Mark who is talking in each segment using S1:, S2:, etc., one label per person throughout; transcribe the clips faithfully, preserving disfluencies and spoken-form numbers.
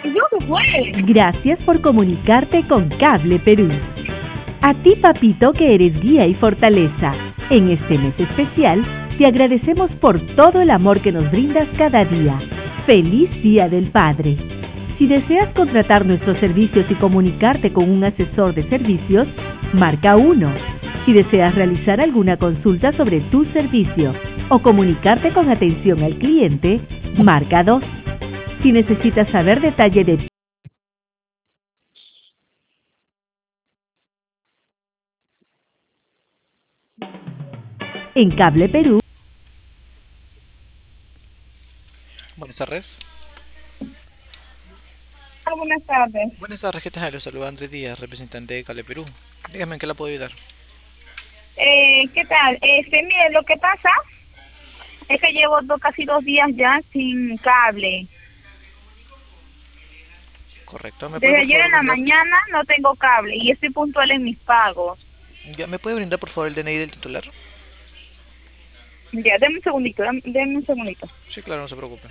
S1: ¿Yo qué fue?
S2: Gracias por comunicarte con Cable Perú. A ti, papito, que eres guía y fortaleza. En este mes especial, te agradecemos por todo el amor que nos brindas cada día. ¡Feliz Día del Padre! Si deseas contratar nuestros servicios y comunicarte con un asesor de servicios, marca uno. Si deseas realizar alguna consulta sobre tu servicio o comunicarte con atención al cliente, marca dos. Si necesitas saber detalle de en Cable Perú.
S3: Buenas tardes.
S1: Buenas tardes.
S3: Buenas tardes, ¿qué tal? Los saluda Andrés Díaz, representante de Cable Perú. Dígame en qué la puedo ayudar.
S1: Eh, ¿qué tal? Este, mire, lo que pasa es que llevo do- casi dos días ya sin cable.
S3: Correcto, ¿me puede
S1: Desde
S3: por
S1: ayer
S3: favor
S1: en la
S3: brindar?
S1: mañana no tengo cable y estoy puntual en mis pagos.
S3: Ya, ¿me puede brindar por favor el D N I del titular?
S1: Ya, denme un segundito, dame, denme un segundito.
S3: Sí, claro, no se preocupe.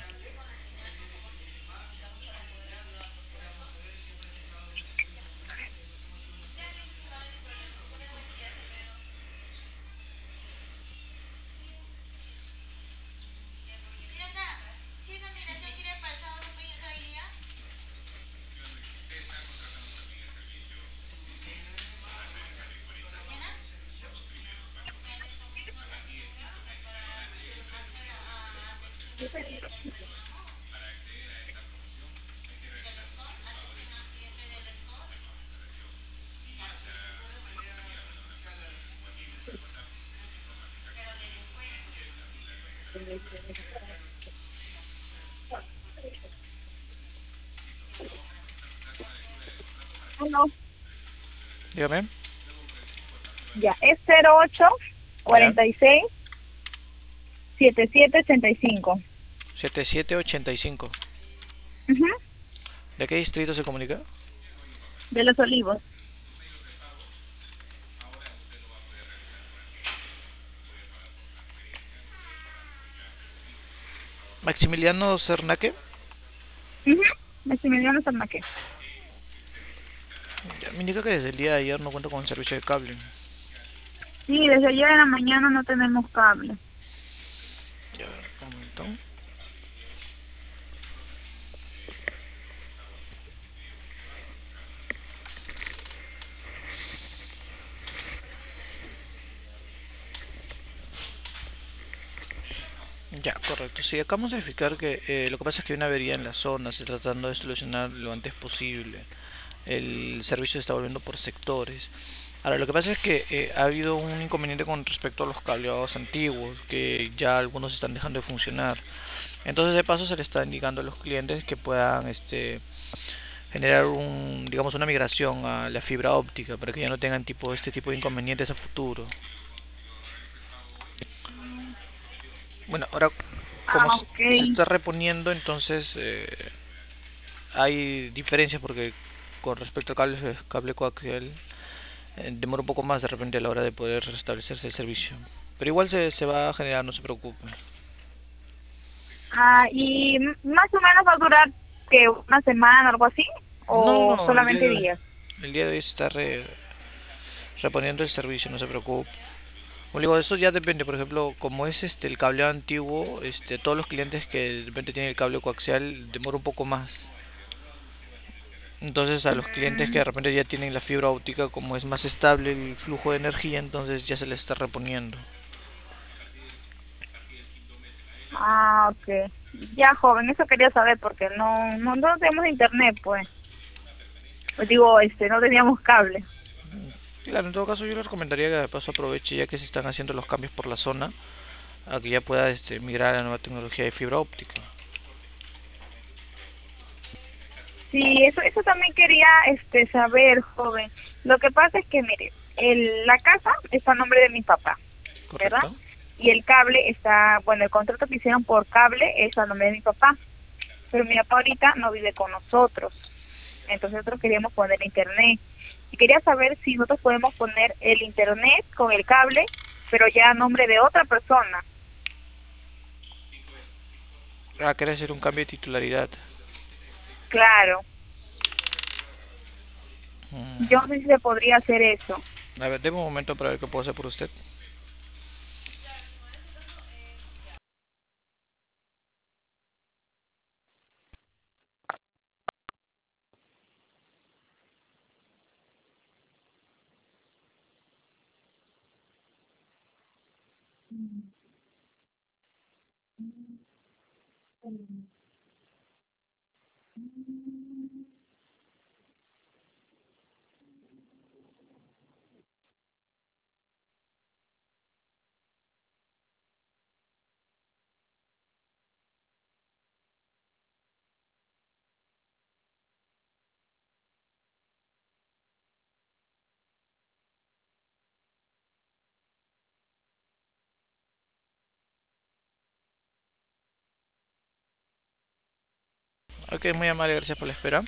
S1: Uno,
S3: Dígame.
S1: ya, es cero ocho
S3: Ya.
S1: cuarenta y seis setenta y siete ochenta y cinco.
S3: setenta y siete ochenta y cinco.
S1: Ujú,
S3: ¿De qué distrito se comunica?
S1: de los Olivos.
S3: Maximiliano Cernaque.
S1: Ujú, Maximiliano Salmaque.
S3: Ya, me indica que desde el día de ayer no cuenta con servicio de cable.
S1: Sí, desde ayer en la mañana no tenemos cable.
S3: Ya, a ver, un momento. Ya, correcto. Sí, acabamos de verificar que eh, lo que pasa es que hay una avería en la zona, se está tratando de solucionar lo antes posible. El servicio se está volviendo por sectores. Ahora, lo que pasa es que eh, ha habido un inconveniente con respecto a los cableados antiguos, que ya algunos están dejando de funcionar. Entonces, de paso, se le está indicando a los clientes que puedan este, generar un, digamos, una migración a la fibra óptica para que ya no tengan tipo, este tipo de inconvenientes a futuro. Bueno, ahora, como
S1: Ah,
S3: se
S1: ok.
S3: se está reponiendo, entonces eh, hay diferencias porque con respecto al cable, cable coaxial eh, demora un poco más de repente a la hora de poder restablecerse el servicio. Pero igual se, se va a generar, no se preocupe.
S1: Ah, y m- más o menos va a durar que una semana, algo así,
S3: No, no,
S1: o
S3: no, el día
S1: solamente
S3: de hoy.
S1: días.
S3: El día de hoy se está re- reponiendo el servicio, no se preocupe. Como digo, eso ya depende, por ejemplo, como es este el cable antiguo, este todos los clientes que de repente tienen el cable coaxial demora un poco más. Entonces a los clientes que
S1: Mm,
S3: de repente ya tienen la fibra óptica, como es más estable el flujo de energía, entonces ya se les está reponiendo.
S1: ah, ok. Ya, joven, eso quería saber porque no, no, no tenemos internet, pues. Pues digo, este, no teníamos cable.
S3: Claro, en todo caso yo les recomendaría que de paso aproveche ya que se están haciendo los cambios por la zona, a que ya pueda este, migrar a la nueva tecnología de fibra óptica.
S1: Sí, eso, eso también quería, este, saber, joven. Lo que pasa es que, mire, el, la casa está a nombre de mi papá, ¿verdad?
S3: ¿Correcto?
S1: Y el cable está, bueno, el contrato que hicieron por cable es a nombre de mi papá, pero mi papá ahorita no vive con nosotros. Entonces nosotros queríamos poner internet. Y quería saber si nosotros podemos poner el internet con el cable, pero ya a nombre de otra persona.
S3: Ah, quiere hacer un cambio de titularidad.
S1: Claro.
S3: Mm.
S1: Yo no sé si se podría hacer eso.
S3: A ver, deme un momento para ver qué puedo hacer por usted. Ok, muy amable, gracias por la espera.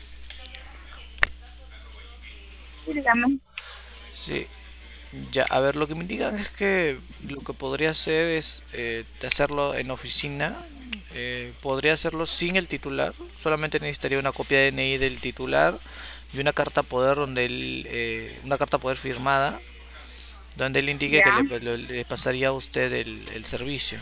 S1: Sí, dígame.
S3: Sí, ya, a ver, lo que me indican es que lo que podría hacer es eh, de hacerlo en oficina. Eh, podría hacerlo sin el titular, solamente necesitaría una copia de D N I del titular y una carta poder donde él, eh, una carta poder firmada, donde él indique que
S1: Ya.
S3: le, le- le pasaría a usted el, el servicio.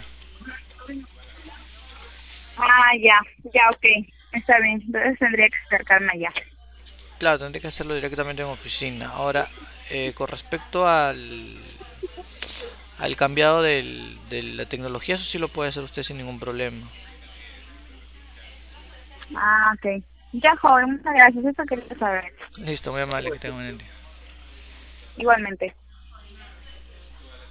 S1: Ah, ya, ya, ok. Está bien. Entonces tendría que acercarme allá.
S3: Claro, tendría que hacerlo directamente en oficina. Ahora, eh, con respecto al, al cambiado del, de la tecnología, eso sí lo puede hacer usted sin ningún problema.
S1: Ah, ok. Ya, joven, muchas gracias. Eso quería saber.
S3: Listo, muy amable, que tenga un buen día.
S1: Igualmente.